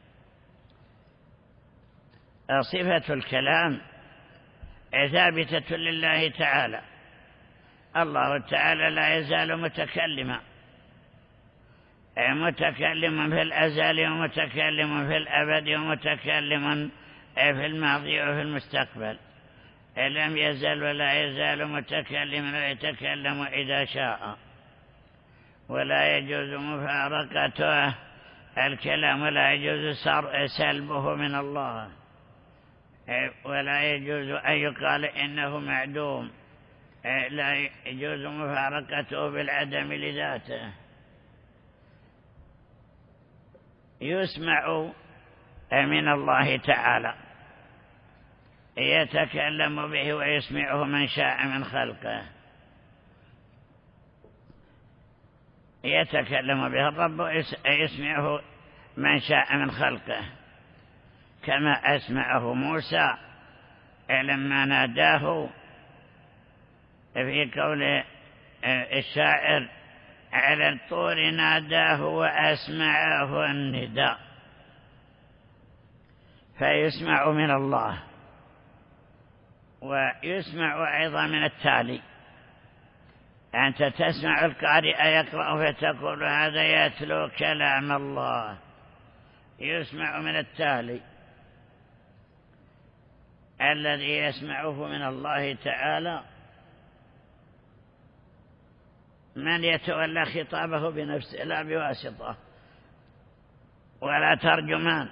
صفة الكلام ثابتة لله تعالى. الله تعالى لا يزال متكلما، متكلم في الأزل ومتكلم في الأبد ومتكلم في الماضي وفي المستقبل. لم يزل ولا يزال متكلما ويتكلم إذا شاء، ولا يجوز مفارقته الكلام، ولا يجوز سلبه من الله، ولا يجوز أن يقال إنه معدوم، لا يجوز مفارقته بالعدم لذاته. يسمع من الله تعالى، يتكلم به ويسمعه من شاء من خلقه. يتكلم به الرب ويسمعه من شاء من خلقه، كما أسمعه موسى لما ناداه في قول الشاعر على الطور ناداه وأسمعه النداء. فيسمع من الله، ويسمع أيضا من التالي. أنت تسمع القارئ يقرأ فتقول هذا يتلو كلام الله. يسمع من التالي الذي يسمعه من الله تعالى من يتولى خطابه بنفسه لا بواسطة ولا ترجمان.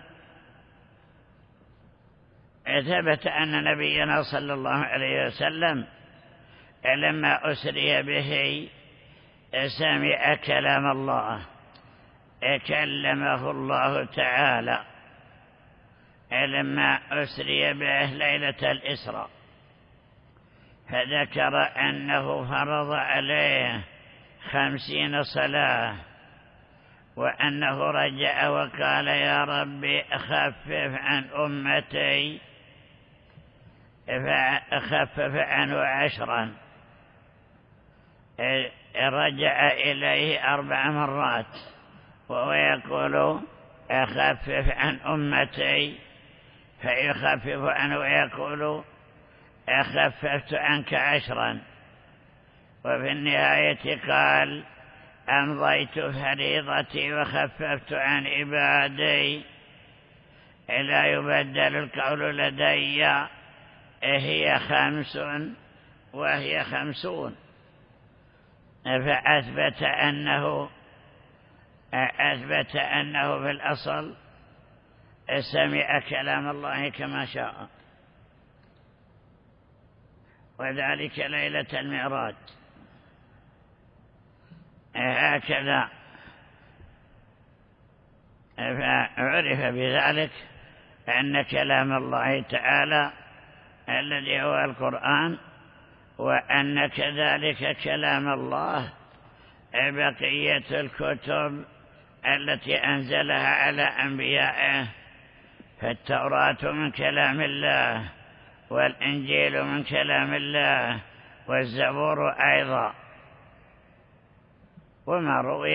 ثبت أن نبينا صلى الله عليه وسلم لما أسري به سمع كلام الله، كلمه الله تعالى لما أسري به ليلة الإسراء، فذكر أنه فرض عليه 50 صلاة، وأنه رجع وقال يا ربي خفف عن أمتي، فخفف عنه 10. رجع إليه 4 مرات وهو يقول أخفف عن أمتي، فيخفف عنه ويقول أخففت عنك 10. وفي النهاية قال أمضيت فريضتي وخففت عن عبادي، لا يبدل القول لدي، هي 5 وهي 50. فأثبت أنه في الأصل سمع كلام الله كما شاء، وذلك ليلة المعراج. هكذا فعرف بذلك أن كلام الله تعالى الذي هو القرآن، وأن كذلك كلام الله بقية الكتب التي أنزلها على أنبيائه. فالتوراة من كلام الله، والإنجيل من كلام الله، والزبور أيضا. وما روي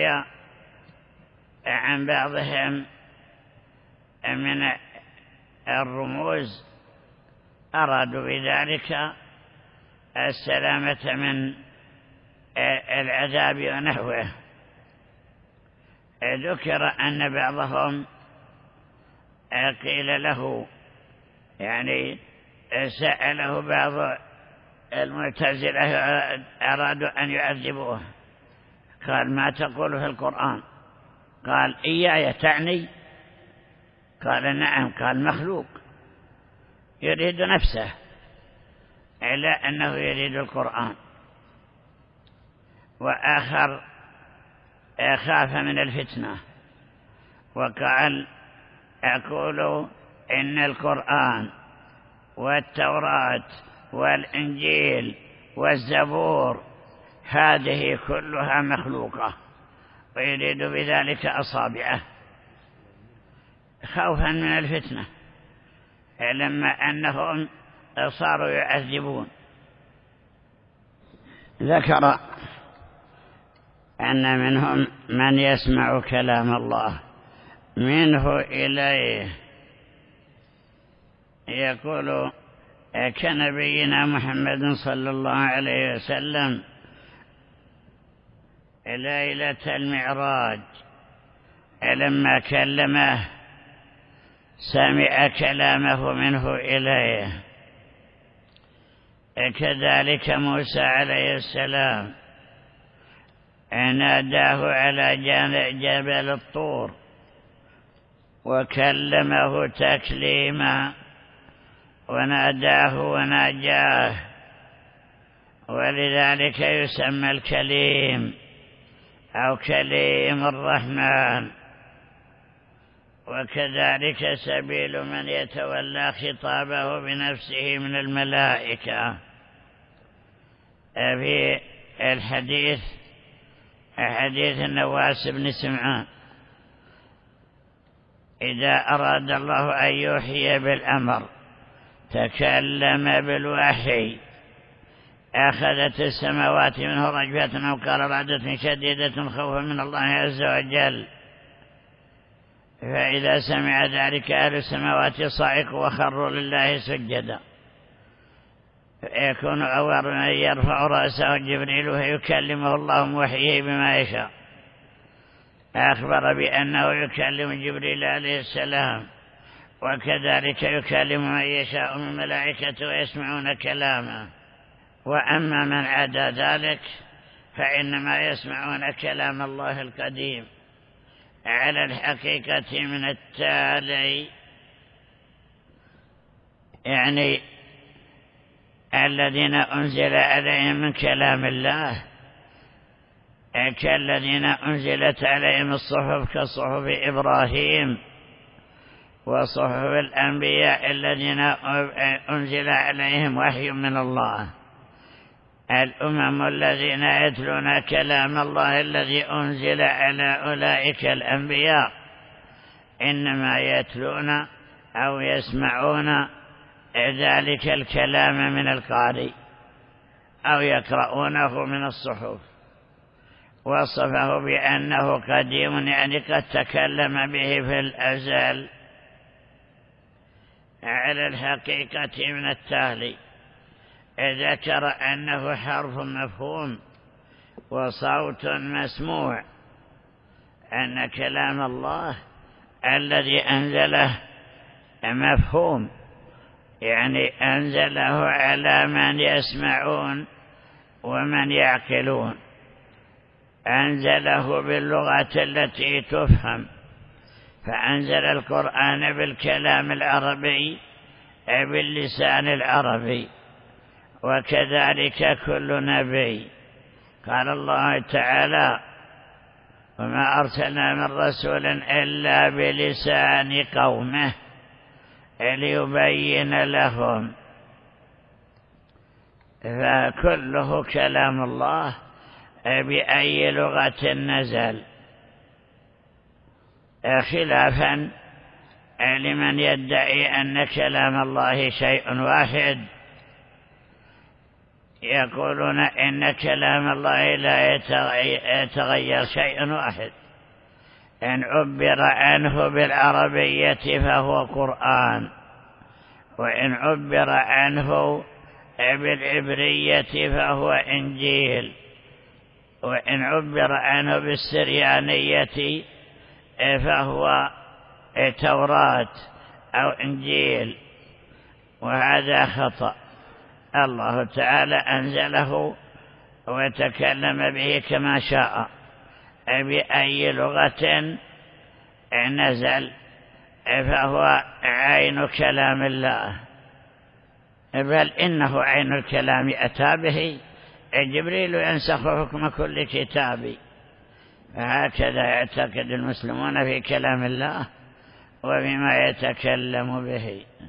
عن بعضهم من الرموز أرادوا بذلك السلامة من العذاب ونحوه. ذكر أن بعضهم قيل له يعني سأله بعض المعتزلة أرادوا أن يعذبوه، قال ما تقول في القرآن؟ قال إياي تعني؟ قال نعم. قال مخلوق يريد نفسه إلا أنه يريد القرآن. وآخر خاف من الفتنة وقال أقول إن القرآن والتوراة والإنجيل والزبور هذه كلها مخلوقة، ويريد بذلك أصابعه خوفا من الفتنة، لما أنهم صاروا يعذبون. ذكر أن منهم من يسمع كلام الله منه إليه، يقول كنبينا محمد صلى الله عليه وسلم ليلة المعراج لما كلمه سمع كلامه منه إليه. كذلك موسى عليه السلام ناداه على جبل الطور وكلمه تكليما وناداه وناجاه، ولذلك يسمى الكليم أو كليم الرحمن. وكذلك سبيل من يتولى خطابه بنفسه من الملائكة. في الحديث حديث النواس بن سمعان إذا أراد الله أن يوحي بالأمر تكلم بالوحي، أخذت السماوات منه رجفة أو قال رعدة شديدة خوفا من الله عز وجل، فإذا سمع ذلك أهل السماوات صعقوا وخروا لله سجدا، فيكون أول من يرفع رأسه جبريل ويكلمه الله موحيه بما يشاء. أخبر بأنه يكلم جبريل عليه السلام، وكذلك يكلم من يشاء من ملائكته ويسمعون كلامه. وأما من عدا ذلك فإنما يسمعون كلام الله القديم على الحقيقة من التالي، يعني الذين أنزل عليهم من كلام الله كالذين أنزلت عليهم الصحف كصحف إبراهيم وصحف الأنبياء الذين أنزل عليهم وحي من الله. الأمم الذين يتلون كلام الله الذي أنزل على أولئك الأنبياء إنما يتلون أو يسمعون ذلك الكلام من القارئ أو يقرؤونه من الصحف. وصفه بأنه قديم، يعني قد تكلم به في الأزل على الحقيقة من التالي. ذكر أنه حرف مفهوم وصوت مسموع، أن كلام الله الذي أنزله مفهوم، يعني أنزله على من يسمعون ومن يعقلون، أنزله باللغة التي تفهم، فأنزل القرآن بالكلام العربي باللسان العربي. وكذلك كل نبي، قال الله تعالى وما أرسلنا من رسول إلا بلسان قومه ليبين لهم، فكله كلام الله بأي لغة نزل، خلافا لمن يدعي أن كلام الله شيء واحد، يقولون إن كلام الله لا يتغير شيء واحد، إن عبر عنه بالعربية فهو قرآن، وإن عبر عنه بالعبرية فهو إنجيل، وإن عبر عنه بالسريانية فهو توراة، أو إنجيل، وهذا خطأ. الله تعالى أنزله وتكلم به كما شاء بأي لغة نزل، فهو عين كلام الله، بل إنه عين الكلام أتى به جبريل ينسخ حكم كل كتاب. هكذا يعتقد المسلمون في كلام الله وبما يتكلم به.